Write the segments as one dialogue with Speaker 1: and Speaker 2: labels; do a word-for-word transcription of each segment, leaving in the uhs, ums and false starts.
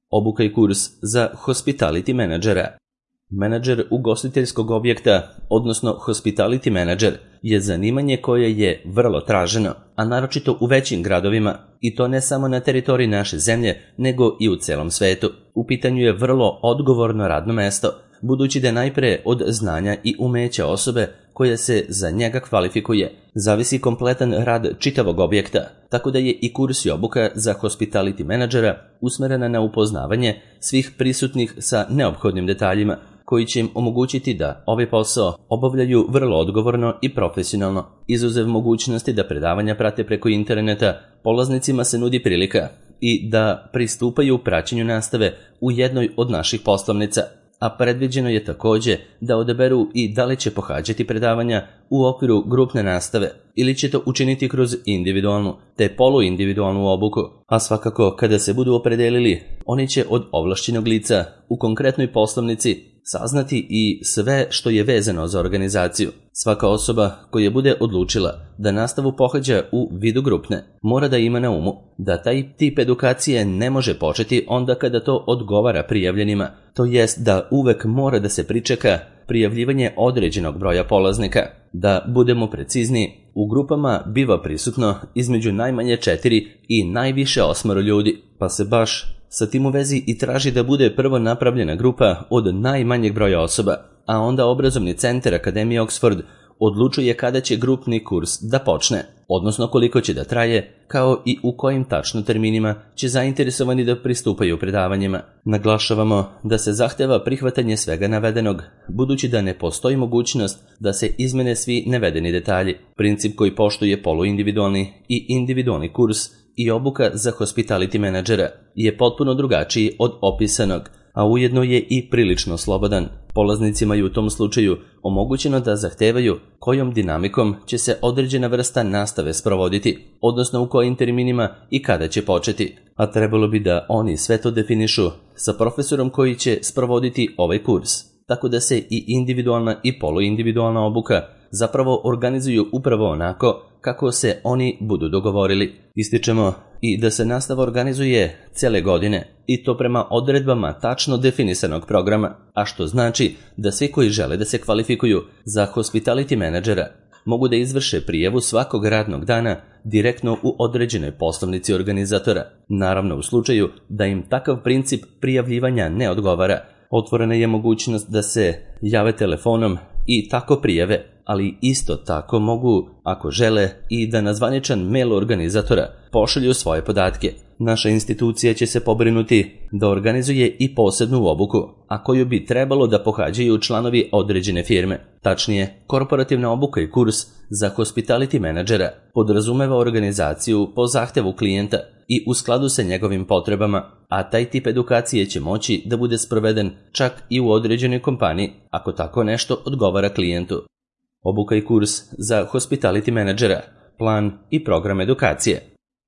Speaker 1: Obuka i kurs za hospitality menadžera. Menadžer ugostiteljskog objekta, odnosno hospitality menadžer, je zanimanje koje je vrlo traženo, a naročito u većim gradovima, i to ne samo na teritoriji naše zemlje, nego i u celom svetu. U pitanju je vrlo odgovorno radno mesto, budući da najpre od znanja i umeća osobe koja se za njega kvalifikuje zavisi kompletan rad čitavog objekta, tako da je i kurs i obuka za hospitality menadžera usmerena na upoznavanje svih prisutnih sa neophodnim detaljima, koji će im omogućiti da ovaj posao obavljaju vrlo odgovorno i profesionalno. Izuzev mogućnosti da predavanja prate preko interneta, polaznicima se nudi prilika i da pristupaju praćenju nastave u jednoj od naših poslovnica, a predviđeno je takođe da odaberu i da li će pohađati predavanja u okviru grupne nastave ili će to učiniti kroz individualnu te poluindividualnu obuku, a svakako kada se budu opredelili, oni će od ovlašćenog lica u konkretnoj poslovnici saznati i sve što je vezano za organizaciju. Svaka osoba koja bude odlučila da nastavu pohađa u vidu grupne mora da ima na umu da taj tip edukacije ne može početi onda kada to odgovara prijavljenima, to jest da uvek mora da se pričeka prijavljivanje određenog broja polaznika. Da budemo precizni, u grupama biva prisutno između najmanje četiri i najviše osmoro ljudi, pa se baš sa tim u vezi i traži da bude prvo napravljena grupa od najmanjeg broja osoba, a onda obrazovni centar Akademije Oxford odlučuje kada će grupni kurs da počne, odnosno koliko će da traje, kao i u kojim tačno terminima će zainteresovani da pristupaju predavanjima. Naglašavamo da se zahteva prihvatanje svega navedenog, budući da ne postoji mogućnost da se izmene svi navedeni detalji. Princip koji poštuje poluindividualni i individualni kurs i obuka za hospitality menadžera je potpuno drugačiji od opisanog, a ujedno je i prilično slobodan. Polaznicima je u tom slučaju omogućeno da zahtevaju kojom dinamikom će se određena vrsta nastave sprovoditi, odnosno u kojim terminima i kada će početi, a trebalo bi da oni sve to definišu sa profesorom koji će sprovoditi ovaj kurs, tako da se i individualna i poluindividualna obuka zapravo organizuju upravo onako kako se oni budu dogovorili. Ističemo i da se nastava organizuje cele godine i to prema odredbama tačno definisanog programa, a što znači da svi koji žele da se kvalifikuju za hospitality menadžera mogu da izvrše prijavu svakog radnog dana direktno u određenoj poslovnici organizatora. Naravno, u slučaju da im takav princip prijavljivanja ne odgovara, otvorena je mogućnost da se jave telefonom i tako prijave, ali isto tako mogu, ako žele, i da na zvaničan mail organizatora pošalju svoje podatke. Naša institucija će se pobrinuti da organizuje i posebnu obuku, a koju bi trebalo da pohađaju članovi određene firme. Tačnije, korporativna obuka i kurs za hospitality menadžera podrazumeva organizaciju po zahtevu klijenta i u skladu sa njegovim potrebama, a taj tip edukacije će moći da bude sproveden čak i u određenoj kompaniji, ako tako nešto odgovara klijentu. Obuka i kurs za hospitality menadžera, plan i program edukacije.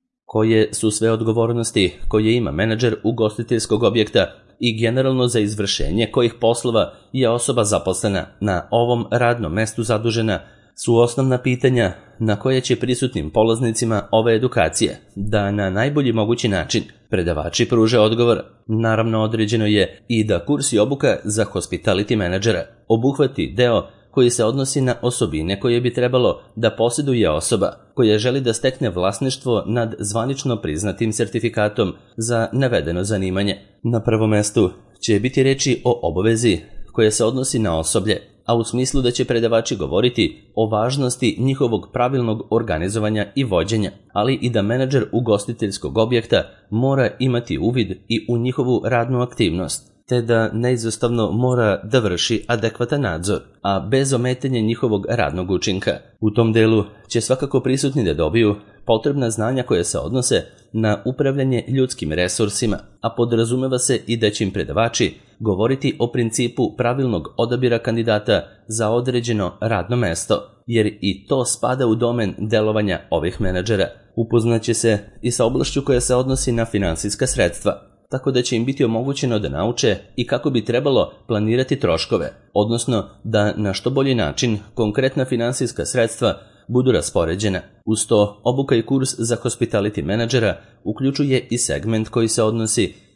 Speaker 1: Koje su sve odgovornosti koje ima menadžer ugostiteljskog objekta i generalno za izvršenje kojih poslova je osoba zaposlena na ovom radnom mestu zadužena su osnovna pitanja na koje će prisutnim polaznicima ove edukacije da na najbolji mogući način predavači pruže odgovor. Naravno, određeno je i da kurs i obuka za hospitality menadžera obuhvati deo koji se odnosi na osobine koje bi trebalo da posjeduje osoba koja želi da stekne vlasništvo nad zvanično priznatim sertifikatom za navedeno zanimanje. Na prvom mestu će biti reči o obavezi koja se odnosi na osoblje, a u smislu da će predavači govoriti o važnosti njihovog pravilnog organizovanja i vođenja, ali i da menadžer ugostiteljskog objekta mora imati uvid i u njihovu radnu aktivnost, te da neizostavno mora da vrši adekvatan nadzor, a bez ometanja njihovog radnog učinka. U tom delu će svakako prisutni da dobiju potrebna znanja koje se odnose na upravljanje ljudskim resursima, a podrazumeva se i da će im predavači govoriti o principu pravilnog odabira kandidata za određeno radno mesto, jer i to spada u domen delovanja ovih menadžera. Upoznaće se i sa oblašću koja se odnosi na finansijska sredstva, tako da će im biti omogućeno da nauče i kako bi trebalo planirati troškove, odnosno da na što bolji način konkretna finansijska sredstva budu raspoređena. Uz to, obuka i kurs za hospitality menadžera uključuje i segment koji se odnosi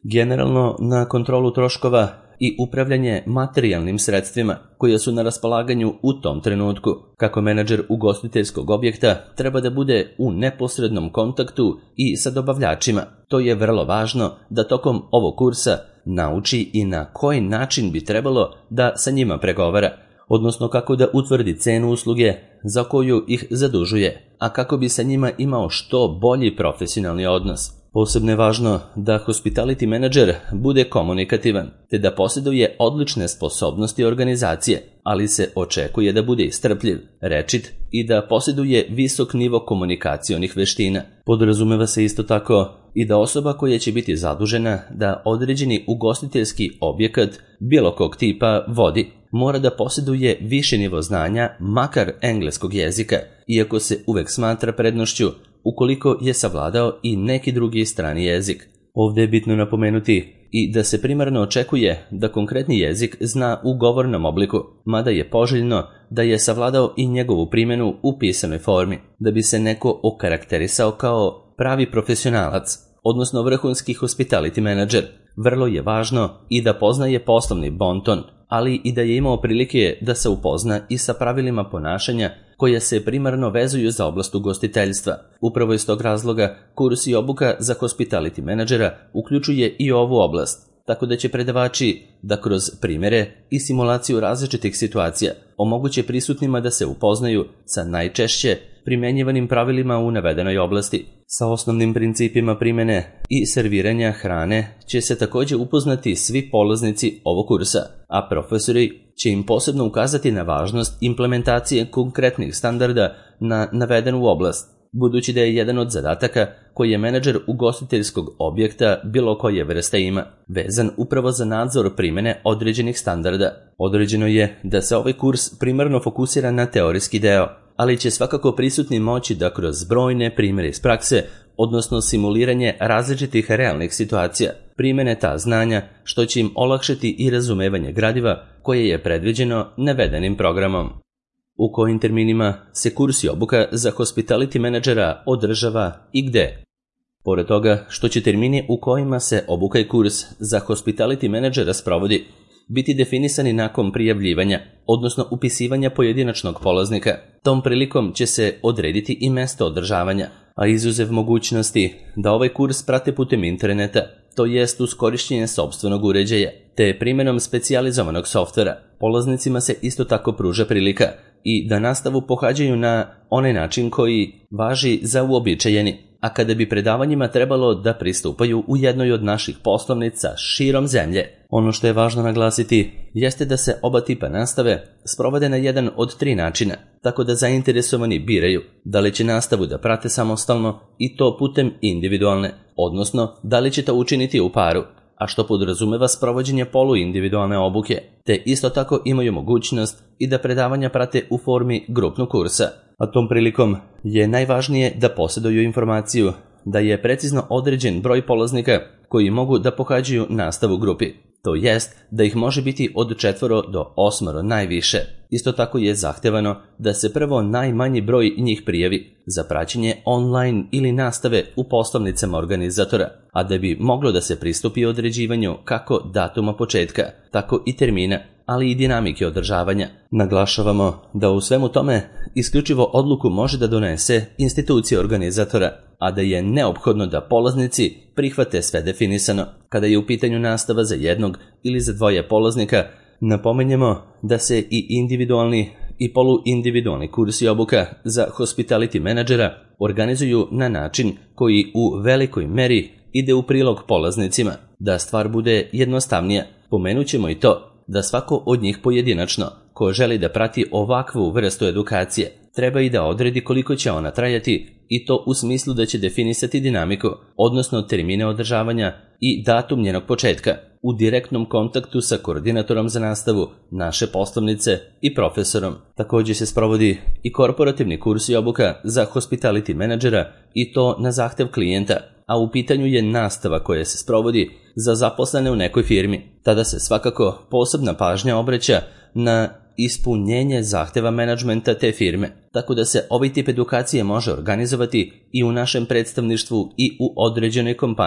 Speaker 1: Generalno na kontrolu troškova i upravljanje materijalnim sredstvima koja su na raspolaganju u tom trenutku. Kako menadžer ugostiteljskog objekta treba da bude u neposrednom kontaktu i sa dobavljačima. To je vrlo važno da tokom ovog kursa nauči i na koji način bi trebalo da sa njima pregovara, odnosno kako da utvrdi cenu usluge za koju ih zadužuje, a kako bi sa njima imao što bolji profesionalni odnos. Posebno je važno da hospitality menadžer bude komunikativan, te da posjeduje odlične sposobnosti organizacije, ali se očekuje da bude strpljiv, rečit i da posjeduje visok nivo komunikacionih veština. Podrazumeva se isto tako i da osoba koja će biti zadužena da određeni ugostiteljski objekat bilo kog tipa vodi, mora da posjeduje više nivo znanja, makar engleskog jezika, iako se uvek smatra prednošću ukoliko je savladao i neki drugi strani jezik. Ovdje je bitno napomenuti i da se primarno očekuje da konkretni jezik zna u govornom obliku, mada je poželjno da je savladao i njegovu primjenu u pisanoj formi, da bi se neko okarakterisao kao pravi profesionalac, odnosno vrhunski hospitality menadžer. Vrlo je važno i da poznaje poslovni bonton, ali i da je imao prilike da se upozna i sa pravilima ponašanja koje se primarno vezuju za oblast ugostiteljstva. Upravo iz tog razloga kurs i obuka za hospitality menadžera uključuje i ovu oblast, tako da će predavači da kroz primjere i simulaciju različitih situacija omoguće prisutnima da se upoznaju sa najčešće primjenjivanim pravilima u navedenoj oblasti. Sa osnovnim principima primjene i serviranja hrane će se također upoznati svi polaznici ovog kursa, a profesori će im posebno ukazati na važnost implementacije konkretnih standarda na navedenu oblast, budući da je jedan od zadataka koji je menadžer ugostiteljskog objekta bilo koje vrste ima, vezan upravo za nadzor primjene određenih standarda. Određeno je da se ovaj kurs primarno fokusira na teorijski deo, ali će svakako prisutni moći da kroz brojne primjere iz prakse, odnosno simuliranje različitih realnih situacija, primjene ta znanja, što će im olakšati i razumevanje gradiva koje je predviđeno navedenim programom. U kojim terminima se kurs i obuka za hospitality menadžera održava i gde? Pored toga što će termini u kojima se obuka i kurs za hospitality menadžera sprovodi biti definisani nakon prijavljivanja, odnosno upisivanja pojedinačnog polaznika, tom prilikom će se odrediti i mesto održavanja, a izuzev mogućnosti da ovaj kurs prate putem interneta, to jest uz korišćenje sopstvenog uređaja, te primjenom specijalizovanog softvera, polaznicima se isto tako pruža prilika i da nastavu pohađaju na onaj način koji važi za uobičajeni, a kada bi predavanjima trebalo da pristupaju u jednoj od naših poslovnica širom zemlje. Ono što je važno naglasiti jeste da se oba tipa nastave sprovode na jedan od tri načina, tako da zainteresovani biraju da li će nastavu da prate samostalno i to putem individualne, odnosno da li će to učiniti u paru, a što podrazumeva sprovođenje poluindividualne obuke, te isto tako imaju mogućnost i da predavanja prate u formi grupnog kursa. A tom prilikom je najvažnije da posjeduju informaciju da je precizno određen broj polaznika koji mogu da pohađaju nastavu u grupi, to jest da ih može biti od četvoro do osmoro najviše. Isto tako je zahtevano da se prvo najmanji broj njih prijavi za praćenje online ili nastave u poslovnicama organizatora, a da bi moglo da se pristupi određivanju kako datuma početka, tako i termina, ali i dinamike održavanja. Naglašavamo da u svemu tome isključivo odluku može da donese institucija organizatora, a da je neophodno da polaznici prihvate sve definisano. Kada je u pitanju nastava za jednog ili za dvoje polaznika, napomenjemo da se i individualni i poluindividualni kurs i obuka za hospitality menadžera organizuju na način koji u velikoj meri ide u prilog polaznicima. Da stvar bude jednostavnija, pomenut ćemo i to da svako od njih pojedinačno, ko želi da prati ovakvu vrstu edukacije, treba i da odredi koliko će ona trajati, i to u smislu da će definisati dinamiku, odnosno termine održavanja i datum njenog početka, u direktnom kontaktu sa koordinatorom za nastavu naše poslovnice i profesorom. Također se sprovodi i korporativni kurs i obuka za hospitality menadžera, i to na zahtev klijenta, a u pitanju je nastava koja se sprovodi za zaposlene u nekoj firmi. Tada se svakako posebna pažnja obraća na ispunjenje zahteva menadžmenta te firme, tako da se ovaj tip edukacije može organizovati i u našem predstavništvu i u određenoj kompaniji,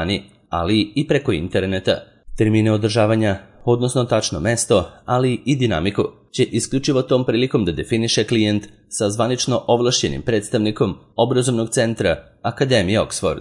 Speaker 1: ali i preko interneta. Termine održavanja, odnosno tačno mesto, ali i dinamiku, će isključivo tom prilikom da definiše klijent sa zvanično ovlašćenim predstavnikom obrazovnog centra Akademije Oxford.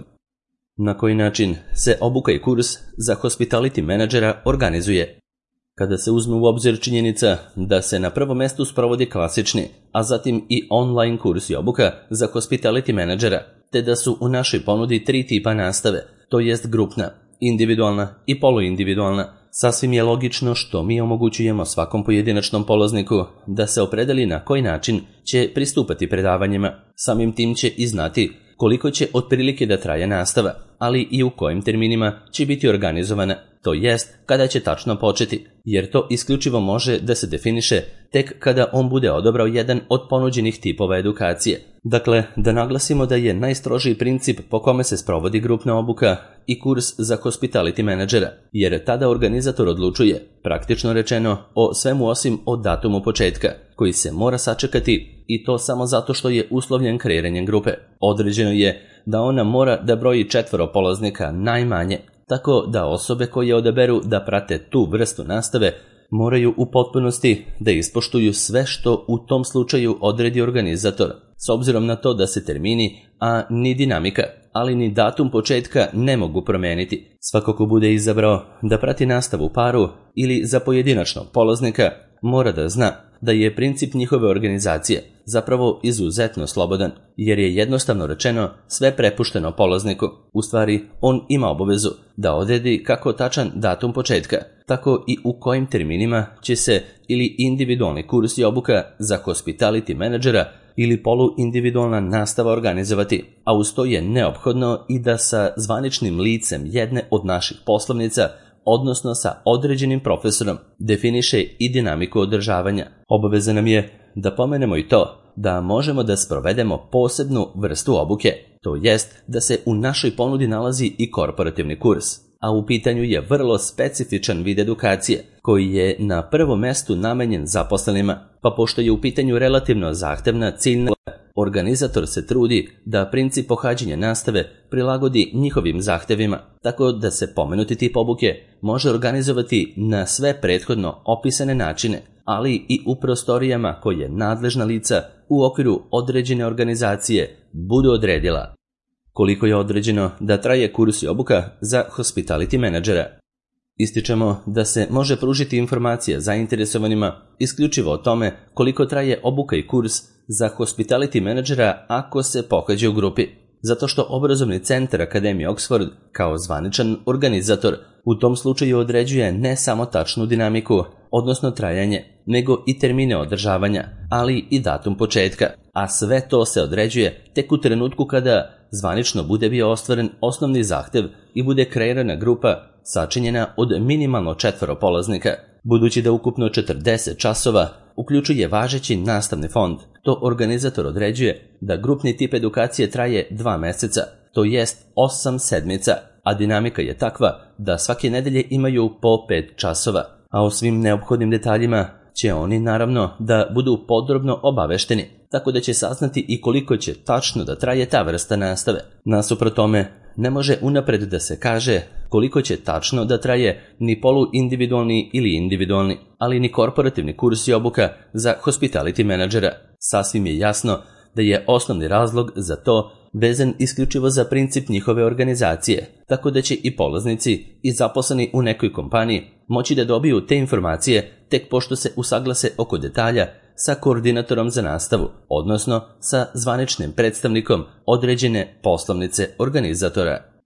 Speaker 1: Na koji način se obuka i kurs za hospitality menadžera organizuje? Kada se uzme u obzir činjenica da se na prvom mestu sprovodi klasični, a zatim i online kurs i obuka za hospitality menadžera, te da su u našoj ponudi tri tipa nastave, to jest grupna, individualna i poluindividualna, sasvim je logično što mi omogućujemo svakom pojedinačnom polazniku da se opredeli na koji način će pristupati predavanjima. Samim tim će i znati koliko će otprilike da traje nastava, ali i u kojim terminima će biti organizovana, to jest kada će tačno početi, jer to isključivo može da se definiše tek kada on bude odabrao jedan od ponuđenih tipova edukacije. Dakle, da naglasimo da je najstrožiji princip po kome se sprovodi grupna obuka i kurs za hospitality menadžera, jer tada organizator odlučuje, praktično rečeno, o svemu osim o datumu početka, koji se mora sačekati i to samo zato što je uslovljen kreiranjem grupe. Određeno je da ona mora da broji četvoro polaznika najmanje, tako da osobe koje odaberu da prate tu vrstu nastave moraju u potpunosti da ispoštuju sve što u tom slučaju odredi organizator, s obzirom na to da se termini, a ni dinamika, ali ni datum početka ne mogu promeniti. Svako ko bude izabrao da prati nastavu u paru ili za pojedinačnog polaznika mora da zna da je princip njihove organizacije zapravo izuzetno slobodan, jer je jednostavno rečeno sve prepušteno polazniku. U stvari, on ima obavezu da odredi kako tačan datum početka, tako i u kojim terminima će se ili individualni kurs i obuka za hospitality menadžera ili poluindividualna nastava organizovati, a uz to je neophodno i da sa zvaničnim licem jedne od naših poslovnica, odnosno sa određenim profesorom, definiše i dinamiku održavanja. Obaveza nam je da pomenemo i to da možemo da sprovedemo posebnu vrstu obuke, to jest da se u našoj ponudi nalazi i korporativni kurs, a u pitanju je vrlo specifičan vid edukacije koji je na prvom mestu namenjen zaposlenima, pa pošto je u pitanju relativno zahtevna ciljna, organizator se trudi da princip pohađanja nastave prilagodi njihovim zahtevima, tako da se pomenuti tip obuke može organizovati na sve prethodno opisane načine, ali i u prostorijama koje nadležna lica u okviru određene organizacije budu odredila. Koliko je određeno da traje kurs i obuka za hospitality menadžera? Ističemo da se može pružiti informacija zainteresovanima isključivo o tome koliko traje obuka i kurs za hospitality menadžera ako se pohađa u grupi, zato što obrazovni centar Akademije Oxford kao zvaničan organizator u tom slučaju određuje ne samo tačnu dinamiku, odnosno trajanje, nego i termine održavanja, ali i datum početka, a sve to se određuje tek u trenutku kada zvanično bude bio ostvaren osnovni zahtev i bude kreirana grupa sačinjena od minimalno četvoro polaznika. Budući da ukupno četrdeset časova uključuje važeći nastavni fond, to organizator određuje da grupni tip edukacije traje dva meseca, to jest osam sedmica, a dinamika je takva da svake nedelje imaju po pet časova, a o svim neophodnim detaljima će oni naravno da budu podrobno obavešteni, tako da će saznati i koliko će tačno da traje ta vrsta nastave. Nasuprot tome, ne može unapred da se kaže koliko će tačno da traje ni poluindividualni ili individualni, ali ni korporativni kurs i obuka za hospitality menadžera. Sasvim je jasno da je osnovni razlog za to vezan isključivo za princip njihove organizacije, tako da će i polaznici i zaposleni u nekoj kompaniji moći da dobiju te informacije tek pošto se usaglase oko detalja sa koordinatorom za nastavu, odnosno sa zvaničnim predstavnikom određene poslovnice organizatora.